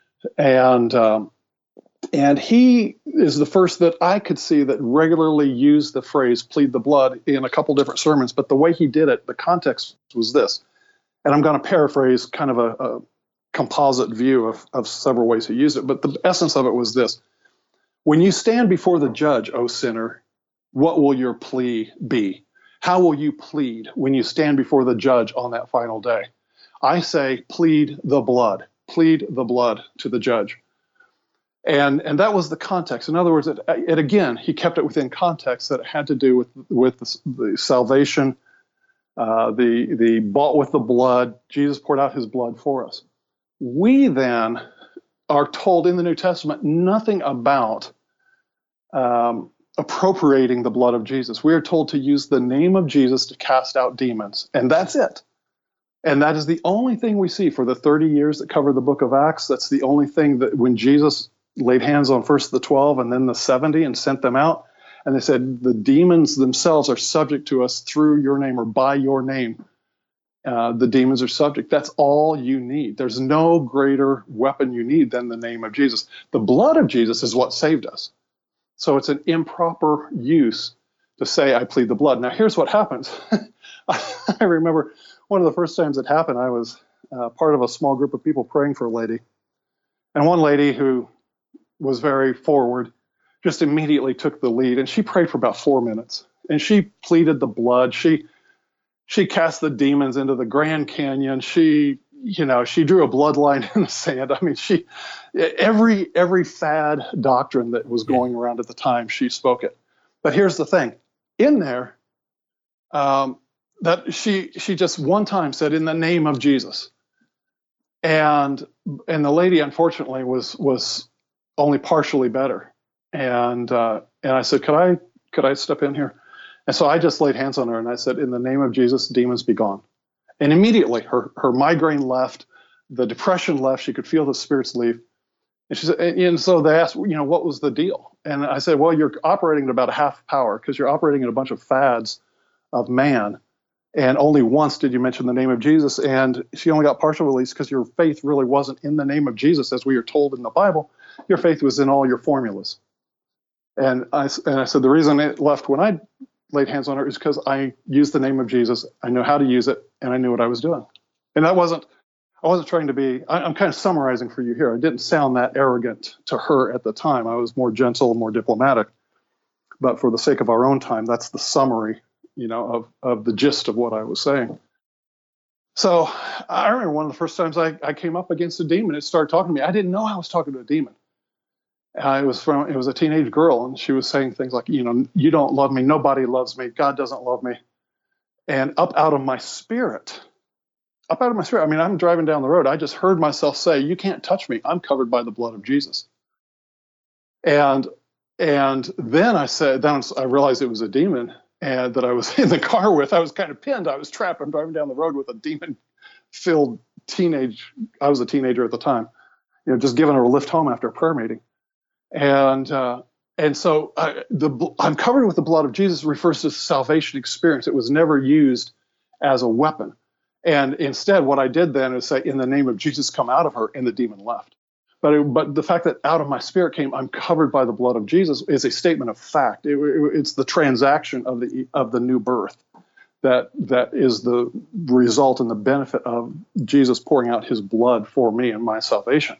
And um, And he is the first that I could see that regularly used the phrase plead the blood in a couple different sermons. But the way he did it, the context was this. And I'm going to paraphrase kind of a, a composite view of, of several ways he used it. But the essence of it was this. When you stand before the judge, O sinner, what will your plea be? How will you plead when you stand before the judge on that final day? I say, plead the blood. Plead the blood to the judge. And and that was the context. In other words, it, it again, he kept it within context that it had to do with with the, the salvation, uh, the the bought with the blood. Jesus poured out his blood for us. We then are told in the New Testament nothing about um, appropriating the blood of Jesus. We are told to use the name of Jesus to cast out demons, and that's it. And that is the only thing we see for the thirty years that cover the book of Acts. That's the only thing that when Jesus laid hands on first the twelve and then the seventy and sent them out. And they said, the demons themselves are subject to us through your name or by your name. Uh, the demons are subject. That's all you need. There's no greater weapon you need than the name of Jesus. The blood of Jesus is what saved us. So it's an improper use to say, I plead the blood. Now, here's what happens. I remember one of the first times it happened, I was uh, part of a small group of people praying for a lady. And one lady who was very forward just immediately took the lead. And she prayed for about four minutes. And she pleaded the blood. She she cast the demons into the Grand Canyon. She, you know, she drew a bloodline in the sand. I mean, she every every fad doctrine that was going around at the time, she spoke it. But here's the thing. In there, um, that she she just one time said, in the name of Jesus. And and the lady, unfortunately, was was only partially better. And uh, and I said, could I could I step in here? And so I just laid hands on her and I said, in the name of Jesus, demons be gone. And immediately her her migraine left, the depression left. She could feel the spirits leave. And she said, and, and so they asked, you know, what was the deal? And I said, well, you're operating at about a half power because you're operating in a bunch of fads of man. And only once did you mention the name of Jesus. And she only got partial release because your faith really wasn't in the name of Jesus, as we are told in the Bible. Your faith was in all your formulas. And I, and I said, the reason it left when I laid hands on her is because I used the name of Jesus. I know how to use it, and I knew what I was doing. And that wasn't, I wasn't trying to be, I, I'm kind of summarizing for you here. I didn't sound that arrogant to her at the time. I was more gentle, more diplomatic. But for the sake of our own time, that's the summary, you know, of, of the gist of what I was saying. So I remember one of the first times I, I came up against a demon, it started talking to me. I didn't know I was talking to a demon. Uh, it was from, it was a teenage girl, and she was saying things like, you know, you don't love me. Nobody loves me. God doesn't love me. And up out of my spirit, up out of my spirit. I mean, I'm driving down the road. I just heard myself say, you can't touch me. I'm covered by the blood of Jesus. And, and then I said, then I realized it was a demon and that I was in the car with. I was kind of pinned. I was trapped. I'm driving down the road with a demon filled teenage. I was a teenager at the time, you know, just giving her a lift home after a prayer meeting. And uh, and so I, the I'm covered with the blood of Jesus refers to salvation experience. It was never used as a weapon. And instead, what I did then is say, in the name of Jesus, come out of her, and the demon left. But it, but the fact that out of my spirit came, I'm covered by the blood of Jesus, is a statement of fact. It, it, it's the transaction of the of the new birth that that is the result and the benefit of Jesus pouring out his blood for me and my salvation.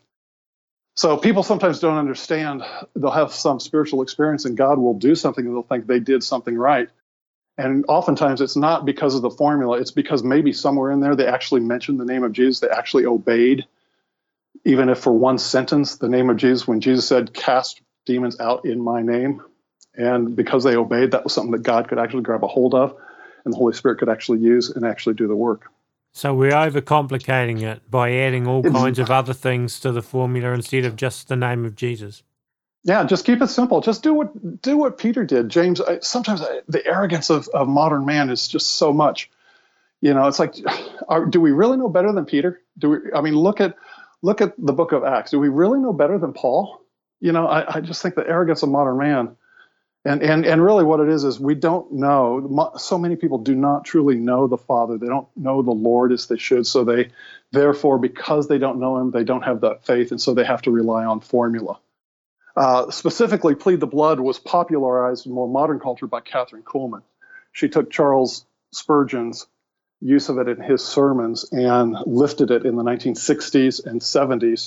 So people sometimes don't understand. They'll have some spiritual experience and God will do something and they'll think they did something right. And oftentimes it's not because of the formula. It's because maybe somewhere in there they actually mentioned the name of Jesus. They actually obeyed, even if for one sentence, the name of Jesus, when Jesus said, cast demons out in my name. And because they obeyed, that was something that God could actually grab a hold of and the Holy Spirit could actually use and actually do the work. So we're overcomplicating it by adding all It's, kinds of other things to the formula instead of just the name of Jesus. Yeah, just keep it simple. Just do what do what Peter did. James, I, sometimes I, the arrogance of, of modern man is just so much. You know, it's like, are, do we really know better than Peter? Do we? I mean, look at look at the book of Acts. Do we really know better than Paul? You know, I, I just think the arrogance of modern man. And, and and really what it is is we don't know. So many people do not truly know the Father. They don't know the Lord as they should. So they, therefore, because they don't know him, they don't have that faith. And so they have to rely on formula. Uh, specifically, plead the blood was popularized in more modern culture by Catherine Kuhlman. She took Charles Spurgeon's use of it in his sermons and lifted it in the nineteen sixties and seventies.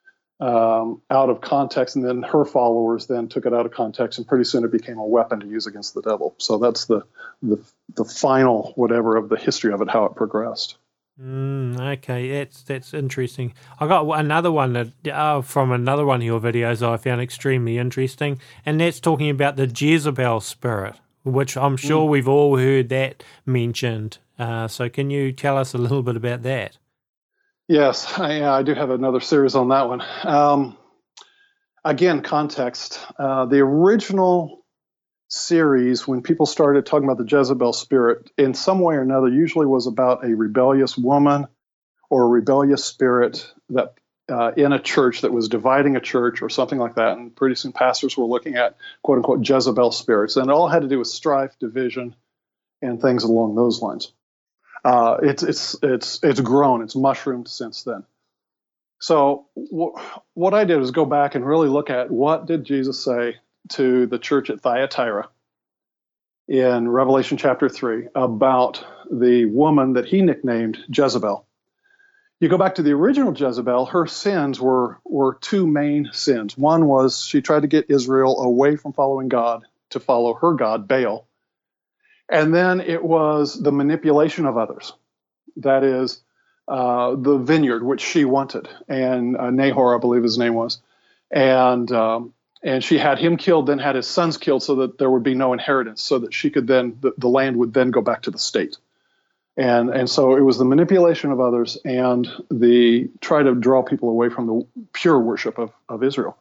Um, out of context, and then her followers then took it out of context, and pretty soon it became a weapon to use against the devil. So that's the the, the final whatever of the history of it, how it progressed. Mm, okay, that's that's interesting. I got another one that uh, from another one of your videos I found extremely interesting, and that's talking about the Jezebel spirit, which I'm sure mm. we've all heard that mentioned. Uh, so can you tell us a little bit about that? Yes, I, I do have another series on that one. Um, again, context. Uh, the original series, when people started talking about the Jezebel spirit, in some way or another, usually was about a rebellious woman or a rebellious spirit that uh, in a church that was dividing a church or something like that. And pretty soon pastors were looking at, quote unquote, Jezebel spirits. And it all had to do with strife, division, and things along those lines. Uh, it's it's it's it's grown, it's mushroomed since then. So w- what I did is go back and really look at what did Jesus say to the church at Thyatira in Revelation chapter three about the woman that he nicknamed Jezebel. You go back to the original Jezebel, her sins were, were two main sins. One was she tried to get Israel away from following God to follow her god, Baal. And then it was the manipulation of others. That is, uh, the vineyard, which she wanted, and uh, Nahor, I believe his name was. And um, and she had him killed, then had his sons killed so that there would be no inheritance, so that she could then, the, the land would then go back to the state. And and so it was the manipulation of others and the try to draw people away from the pure worship of, of Israel.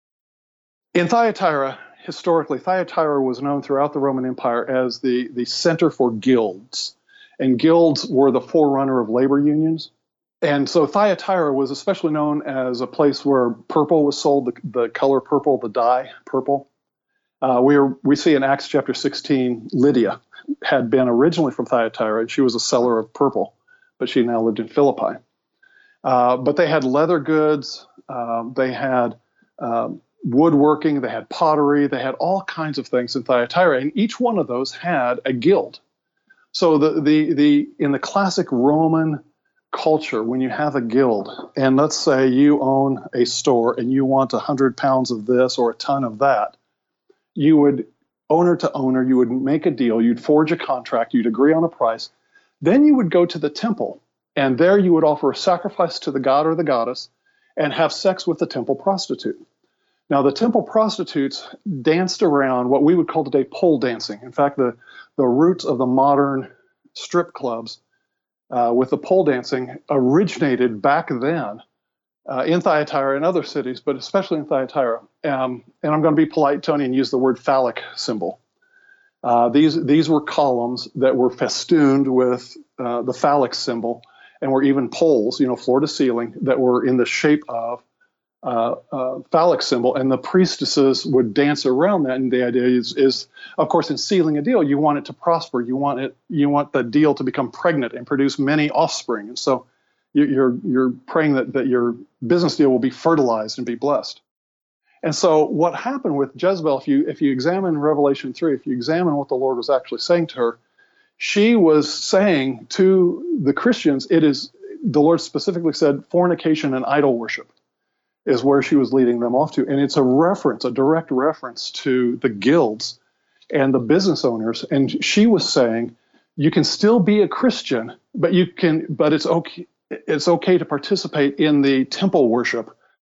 In Thyatira, historically, Thyatira was known throughout the Roman Empire as the, the center for guilds. And guilds were the forerunner of labor unions. And so Thyatira was especially known as a place where purple was sold, the, the color purple, the dye purple. Uh, we, are, we see in Acts chapter sixteen, Lydia had been originally from Thyatira, and she was a seller of purple, but she now lived in Philippi. Uh, but they had leather goods, um, they had um, woodworking, they had pottery, they had all kinds of things in Thyatira, and each one of those had a guild. So the the the in the classic Roman culture, when you have a guild, and let's say you own a store and you want a hundred pounds of this or a ton of that, you would, owner to owner, you would make a deal, you'd forge a contract, you'd agree on a price, then you would go to the temple, and there you would offer a sacrifice to the god or the goddess and have sex with the temple prostitute. Now, the temple prostitutes danced around what we would call today pole dancing. In fact, the, the roots of the modern strip clubs uh, with the pole dancing originated back then uh, in Thyatira and other cities, but especially in Thyatira. Um, and I'm going to be polite, Tony, and use the word phallic symbol. Uh, these, these were columns that were festooned with uh, the phallic symbol, and were even poles, you know, floor to ceiling, that were in the shape of Uh, uh, phallic symbol, and the priestesses would dance around that. And the idea is, is, of course, in sealing a deal, you want it to prosper. You want it. You want the deal to become pregnant and produce many offspring. And so, you, you're you're praying that that your business deal will be fertilized and be blessed. And so, what happened with Jezebel? If you if you examine Revelation three, if you examine what the Lord was actually saying to her, she was saying to the Christians, it is the Lord specifically said, fornication and idol worship is where she was leading them off to. And it's a reference, a direct reference to the guilds and the business owners. And she was saying, you can still be a Christian, but you can, but it's okay, it's okay to participate in the temple worship,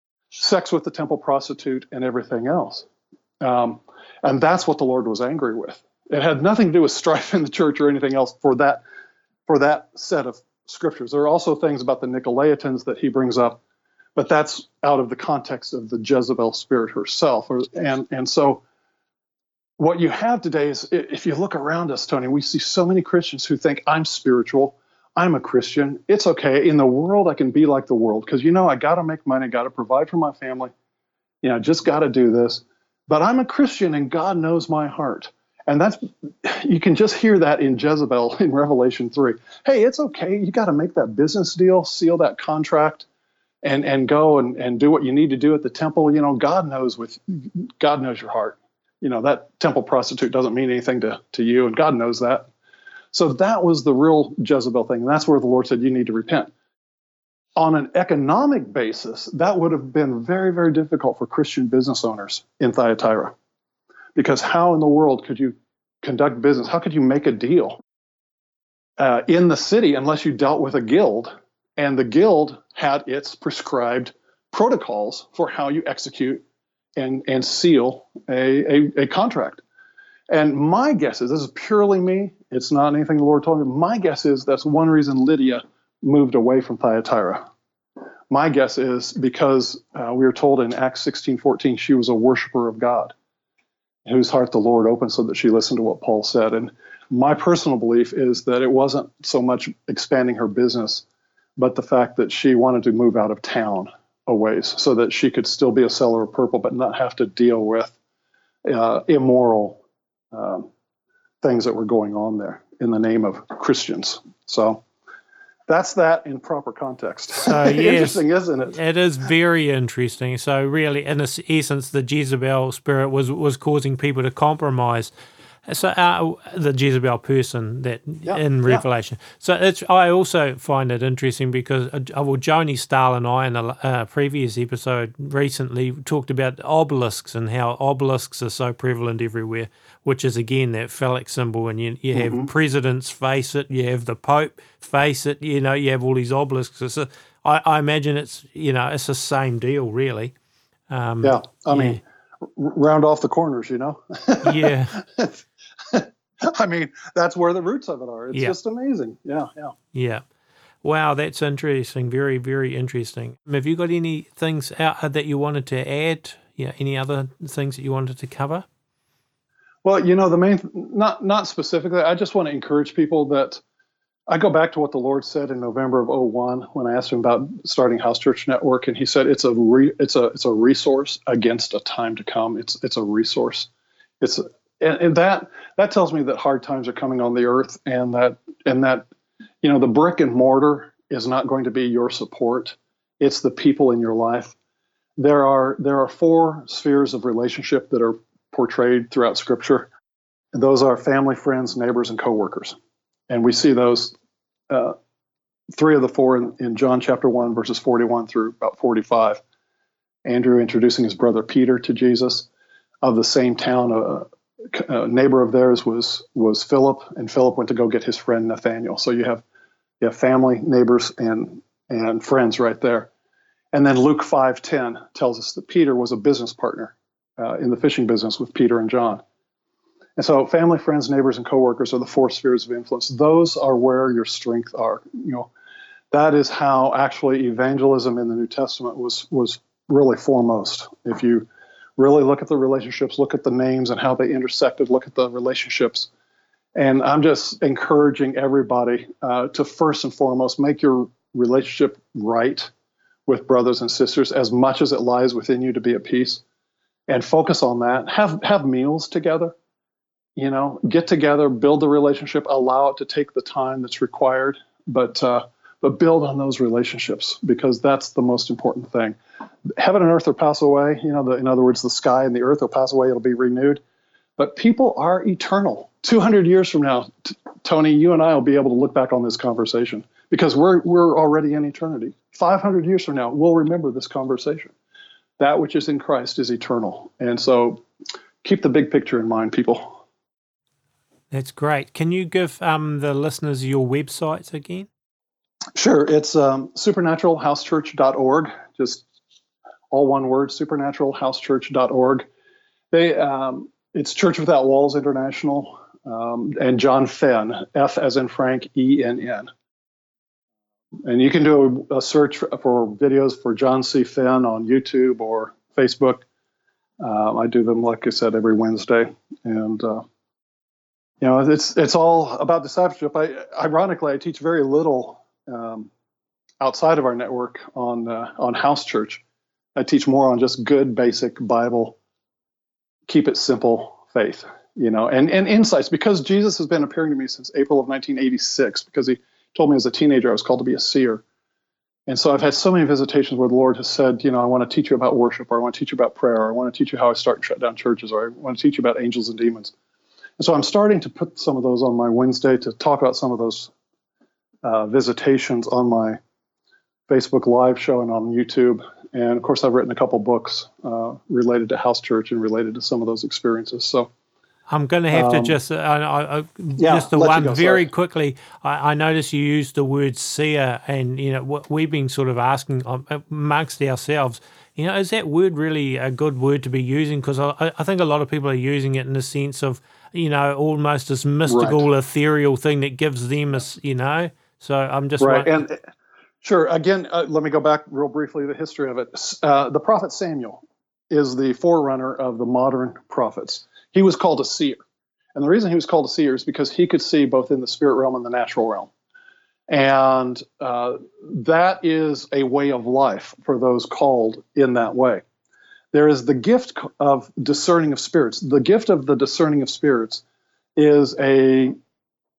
sex with the temple prostitute and everything else. Um, and that's what the Lord was angry with. It had nothing to do with strife in the church or anything else for that, for that set of scriptures. There are also things about the Nicolaitans that he brings up, but that's out of the context of the Jezebel spirit herself. Or, and, and so what you have today is, if you look around us, Tony, we see so many Christians who think, I'm spiritual, I'm a Christian, it's okay. In the world, I can be like the world because, you know, I got to make money, got to provide for my family, you know, just got to do this. But I'm a Christian and God knows my heart. And that's, you can just hear that in Jezebel in Revelation three. Hey, it's okay. You got to make that business deal, seal that contract, and and go and, and do what you need to do at the temple. You know, God knows with God knows your heart. You know, that temple prostitute doesn't mean anything to, to you, and God knows that. So that was the real Jezebel thing. And that's where the Lord said, you need to repent. On an economic basis, that would have been very, very difficult for Christian business owners in Thyatira. Because how in the world could you conduct business? How could you make a deal uh, in the city unless you dealt with a guild? And the guild had its prescribed protocols for how you execute and, and seal a, a, a contract. And my guess is, this is purely me, it's not anything the Lord told me, my guess is that's one reason Lydia moved away from Thyatira. My guess is because uh, we were told in Acts sixteen fourteen she was a worshiper of God, whose heart the Lord opened so that she listened to what Paul said. And my personal belief is that it wasn't so much expanding her business, but the fact that she wanted to move out of town a ways so that she could still be a seller of purple, but not have to deal with uh, immoral um, things that were going on there in the name of Christians. So that's that in proper context. So yes, interesting, isn't it? It is very interesting. So really, in essence, the Jezebel spirit was was causing people to compromise. So uh, the Jezebel person that Yeah, in yeah. Revelation. So it's I also find it interesting because uh, well, Joni Stahl and I in a uh, previous episode recently talked about obelisks and how obelisks are so prevalent everywhere, which is again that phallic symbol. And you you have Mm-hmm. presidents face it, you have the Pope face it. You know, you have all these obelisks. It's a, I, I imagine it's you know it's the same deal really. Um, Yeah, I yeah. mean, r- round off the corners, you know. Yeah. I mean, that's where the roots of it are. It's Yeah. just amazing. Yeah, yeah. Yeah. Wow, that's interesting. Very, very interesting. Have you got any things out that you wanted to add? Yeah, any other things that you wanted to cover? Well, you know, the main, not not specifically, I just want to encourage people that I go back to what the Lord said in November of oh one when I asked him about starting House Church Network, and he said it's a re, it's a it's a resource against a time to come. It's it's a resource. It's and, and that that tells me that hard times are coming on the earth, and that and that you know the brick and mortar is not going to be your support. It's the people in your life. There are there are four spheres of relationship that are portrayed throughout Scripture. And those are family, friends, neighbors, and coworkers. And we see those uh, three of the four in, in John chapter one, verses forty-one through about forty-five. Andrew introducing his brother Peter to Jesus. Of the same town, a, a neighbor of theirs was was Philip, and Philip went to go get his friend Nathaniel. So you have you have family, neighbors, and and friends right there. And then Luke five ten tells us that Peter was a business partner uh, in the fishing business with Peter and John. And so family, friends, neighbors, and coworkers are the four spheres of influence. Those are where your strength are. You know, that is how actually evangelism in the New Testament was was really foremost. If you really look at the relationships, look at the names and how they intersected, look at the relationships. And I'm just encouraging everybody uh, to first and foremost make your relationship right with brothers and sisters as much as it lies within you to be at peace, and focus on that. Have have meals together. You know, get together, build the relationship, allow it to take the time that's required, but uh, but build on those relationships, because that's the most important thing. Heaven and earth will pass away. You know, the, in other words, the sky and the earth will pass away. It'll be renewed. But people are eternal. two hundred years from now, t- Tony, you and I will be able to look back on this conversation because we're we're already in eternity. five hundred years from now, we'll remember this conversation. That which is in Christ is eternal. And so keep the big picture in mind, people. That's great. Can you give um, the listeners your websites again? Sure. It's um, supernatural house church dot org. Just all one word, supernatural house church dot org. They, um, it's Church Without Walls International, um, and John Fenn, F as in Frank, E N N. And you can do a, a search for videos for John C. Fenn on YouTube or Facebook. Um, I do them, like I said, every Wednesday. And, uh, you know, it's it's all about discipleship. I, ironically, I teach very little um, outside of our network on uh, on house church. I teach more on just good, basic Bible, keep it simple faith, you know, and, and insights, because Jesus has been appearing to me since April of nineteen eighty-six, because he told me as a teenager I was called to be a seer. And so I've had so many visitations where the Lord has said, you know, I want to teach you about worship, or I want to teach you about prayer, or I want to teach you how I start and shut down churches, or I want to teach you about angels and demons. And so I'm starting to put some of those on my Wednesday to talk about some of those uh, visitations on my Facebook Live show and on YouTube. And of course, I've written a couple books uh, related to house church and related to some of those experiences. So I'm going to have um, to just, uh, I, I, yeah, just the let you one go, very sorry. quickly. I, I noticed you used the word seer, and you know what we've been sort of asking um, amongst ourselves. You know, is that word really a good word to be using? Because I, I think a lot of people are using it in the sense of, you know, almost this mystical, Right. ethereal thing that gives them a, you know. So I'm just Right. wondering- And sure. Again, uh, let me go back real briefly to the history of it. Uh, the prophet Samuel is the forerunner of the modern prophets. He was called a seer. And the reason he was called a seer is because he could see both in the spirit realm and the natural realm. And uh, that is a way of life for those called in that way. There is the gift of discerning of spirits. The gift of the discerning of spirits is a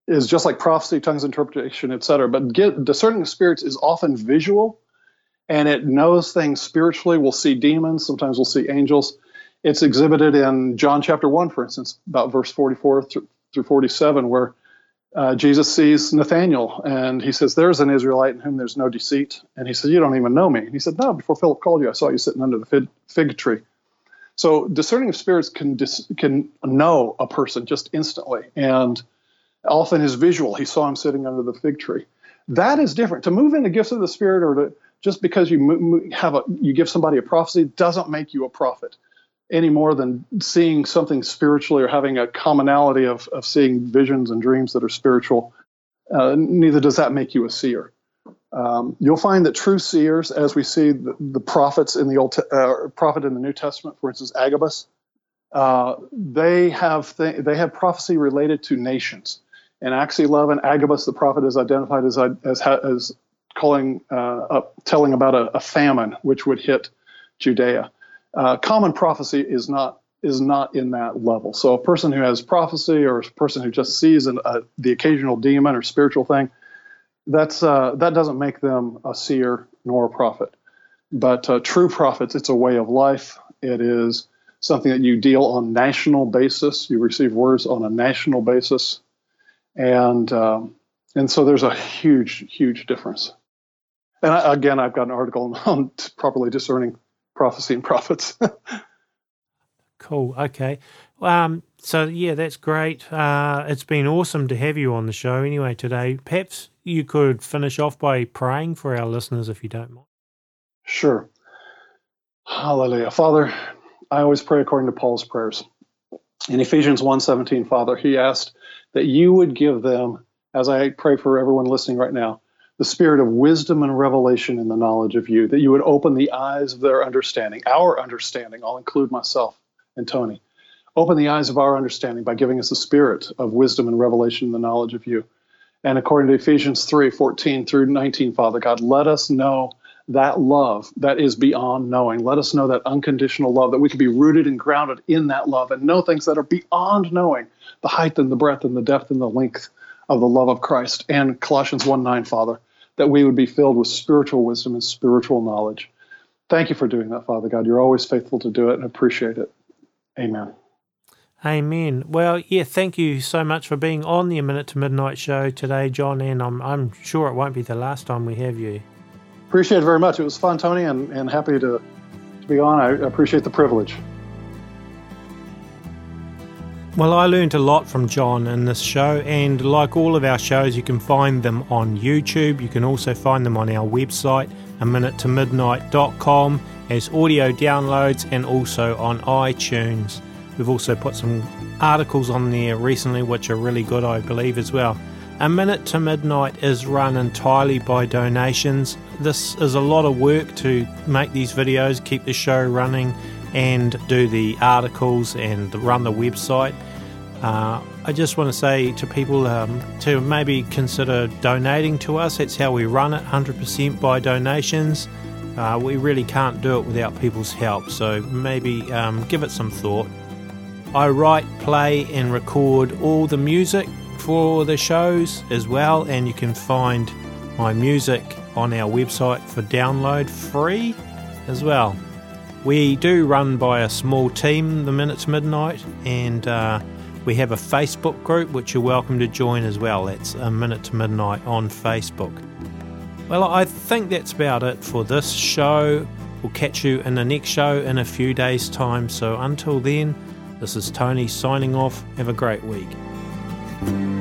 is just like prophecy, tongues interpretation, et cetera. But get, discerning of spirits is often visual, and it knows things spiritually. We'll see demons. Sometimes we'll see angels. It's exhibited in John chapter one, for instance, about verse forty-four through forty-seven, where uh, Jesus sees Nathanael, and he says, there's an Israelite in whom there's no deceit. And he said, you don't even know me. And he said, no, before Philip called you, I saw you sitting under the fig, fig tree. So discerning of spirits can dis, can know a person just instantly, and often is visual. He saw him sitting under the fig tree. That is different. To move into gifts of the Spirit, or to just because you have a you give somebody a prophecy, doesn't make you a prophet any more than seeing something spiritually or having a commonality of of seeing visions and dreams that are spiritual. Uh, neither does that make you a seer. Um, you'll find that true seers, as we see the, the prophets in the old uh, prophet in the New Testament, for instance, Agabus, uh, they have th- they have prophecy related to nations. In Acts eleven, Agabus the prophet is identified as as, as calling uh, up, telling about a, a famine which would hit Judea. Uh, common prophecy is not is not in that level. So a person who has prophecy, or a person who just sees an, uh, the occasional demon or spiritual thing, That's uh, that doesn't make them a seer nor a prophet. But uh, true prophets, it's a way of life. It is something that you deal on national basis. You receive words on a national basis, and um, and so there's a huge, huge difference. And I, again, I've got an article on properly discerning prophecy and prophets. Cool. Okay. Um, so yeah, that's great. Uh, it's been awesome to have you on the show anyway today. Perhaps you could finish off by praying for our listeners, if you don't mind. Sure. Hallelujah. Father, I always pray according to Paul's prayers. In Ephesians one seventeen, Father, he asked that you would give them, as I pray for everyone listening right now, the spirit of wisdom and revelation in the knowledge of you, that you would open the eyes of their understanding, our understanding. I'll include myself and Tony. Open the eyes of our understanding by giving us the spirit of wisdom and revelation in the knowledge of you. And according to Ephesians three fourteen through nineteen, Father God, let us know that love that is beyond knowing. Let us know that unconditional love, that we can be rooted and grounded in that love and know things that are beyond knowing, the height and the breadth and the depth and the length of the love of Christ. And Colossians one nine, Father, that we would be filled with spiritual wisdom and spiritual knowledge. Thank you for doing that, Father God. You're always faithful to do it, and appreciate it. Amen. Amen. Well, yeah, thank you so much for being on the A Minute to Midnight show today, John, and I'm I'm sure it won't be the last time we have you. Appreciate it very much. It was fun, Tony, and, and happy to, to be on. I appreciate the privilege. Well, I learned a lot from John in this show, and like all of our shows, you can find them on YouTube. You can also find them on our website, a minute to midnight dot com, as audio downloads, and also on iTunes. We've also put some articles on there recently which are really good, I believe, as well. A Minute to Midnight is run entirely by donations. This is a lot of work to make these videos, keep the show running, and do the articles and run the website. Uh, I just want to say to people um, to maybe consider donating to us. That's how we run it, one hundred percent by donations. Uh, we really can't do it without people's help, so maybe um, give it some thought. I write, play and record all the music for the shows as well, and you can find my music on our website for download free as well. We do run by a small team, the Minute to Midnight, and uh, we have a Facebook group which you're welcome to join as well. That's A Minute to Midnight on Facebook. Well, I think that's about it for this show. We'll catch you in the next show in a few days' time, so until then, this is Tony signing off. Have a great week.